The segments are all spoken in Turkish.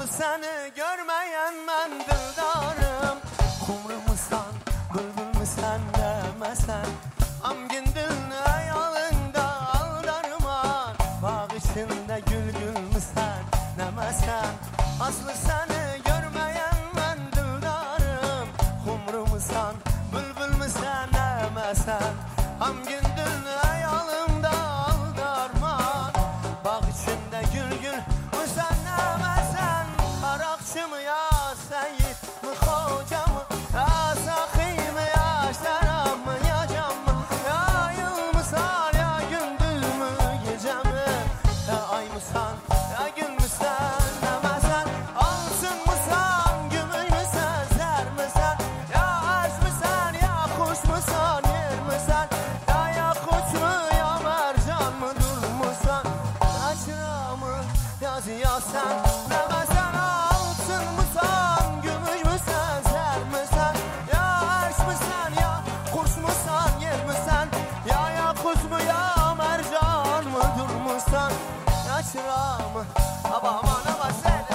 Aslı seni görmeyen ben dildarım. Kumrumusan, bülbül müsen demesen, amgin dilini ayalında aldarman. Bağ içinde gül gül müsen demesen, aslı seni görmeyen ben dildarım. Kumrumusan, bülbül müsen demesen, amgin dilini ayalında aldarman. Bağ içinde gül gül müsen demesen, Arakçı mı ya Seyit mi hoca mı, ya sahi mi ya şarap mı ya cam mı, ya yıl mısan ya gündüz mü gece mi, ya ay mısan ya gün müsen demesen, altın mısan gümüş müsen zer misen, ya aşk mısan ya kuş musan yer misen, ya yakut mu ya mercan mı dur musan, ya çıra mı ya ziya sen demesen, altın mısan gümüş müsen zer misen, ya aşk mısan ya kuş musan yer misen, ya yakut mu ya mercan mı dur musan, ya çıra mı abamana basel.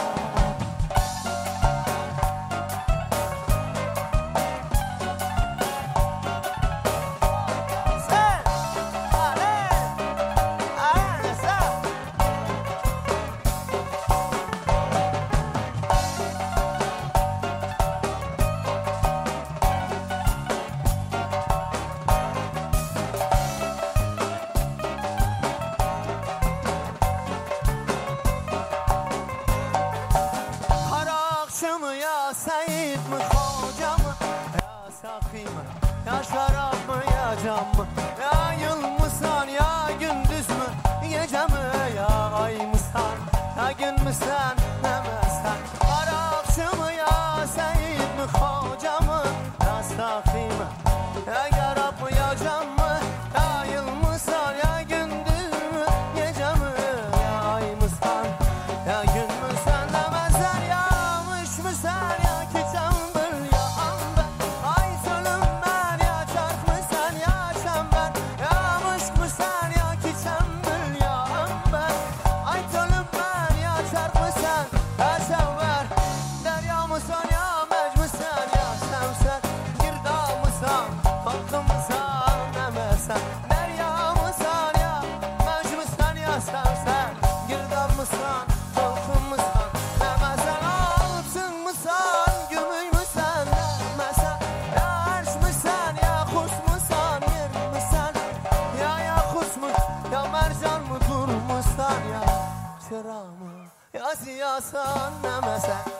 Arakçı mı ya Seyit mi hoca mı, ya sahi mi ya şarap mı ya cam mı, ya yıl mısan ya gündüz mü gece mi, ya ay mısan ya gün müsen demesen, Arakçı mı ya Seyit mi hoca mı, ya sahi mi ya şarap mı ya cam mı, ya yıl mısan ya gündüz mü gece mi, ya ay mısan ya gün müsen demesen, ya sen ya keçembir ya amber, ay sölüm ben ya çark mısan ya çember, ya mışk mısan ya keçembir ya amber, ay sölüm ben ya çark mısan ya çember, derya mısan ya mec mısan ya semser, girdal mısan tatlı mısan demesen, derya mısan ya mec mısan ya semser, girdal mısan tatlı mısan demesen, altın mısan gümüş müsen demesen, ya arş mısan ya kuş musan yer misen, ya yakut mu ya mercan mı dur musan, ya çıra mı ya ziyasan demesen.